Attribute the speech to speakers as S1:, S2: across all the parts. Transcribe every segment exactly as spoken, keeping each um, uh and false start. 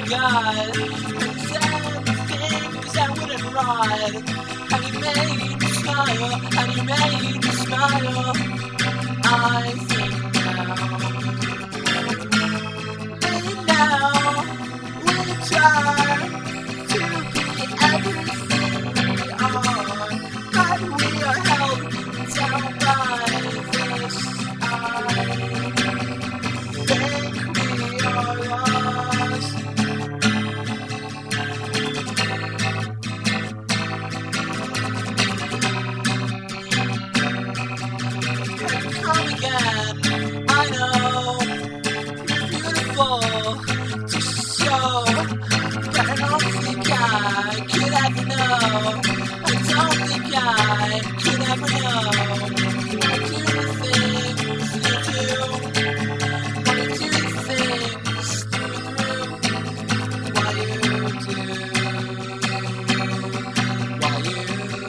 S1: God. And said things I wouldn't write. And you made me smile, and you made me smile. I think now, maybe now we try to be everything we are, but we are held down by this. I think we are lost. Come again, I know you're beautiful to show, but I don't think I could ever know. I don't think I could ever know. I do the things you do. I do the things through why you do. Why you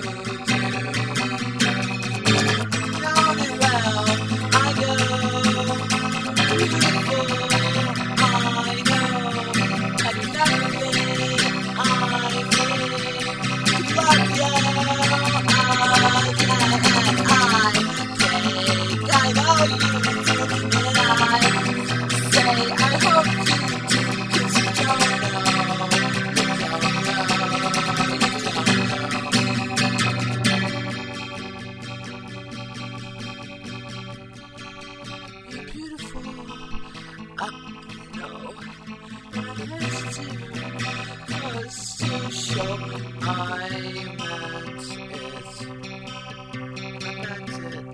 S1: do. Know me well. I know, beautiful, I know, I do nothing, I think, love you, I can, and I think, I know you do, and I say, I hope you do, 'cause you don't know, you don't know, you don't know. You're beautiful, I know, and I have to, 'cause to show I meant it, I meant it.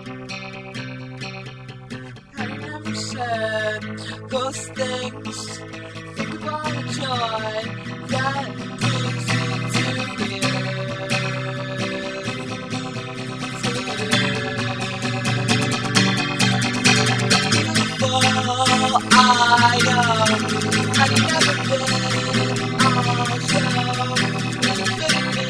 S1: I never said those things, think of all the joy that brings me to here. I know, I've never been on show. It's been me,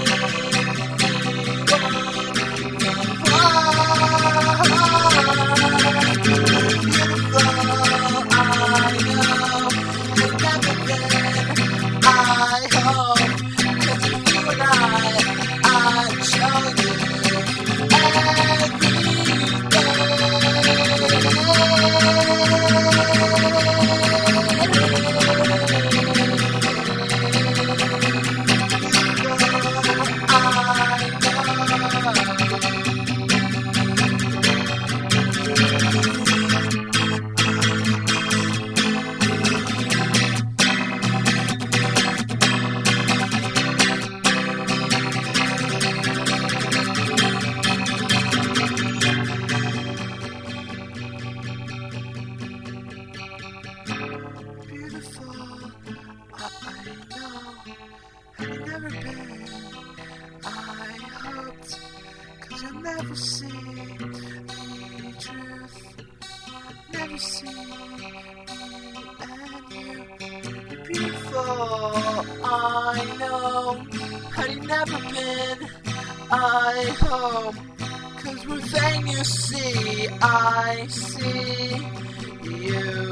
S1: beautiful, I know, I've never been, I hope, 'cause if you and I, I'd show you every never been. I hoped, 'cause you'll never see the truth. Never see me and you. You're beautiful, I know. Had you never been, I hope. 'Cause within you see, I see you.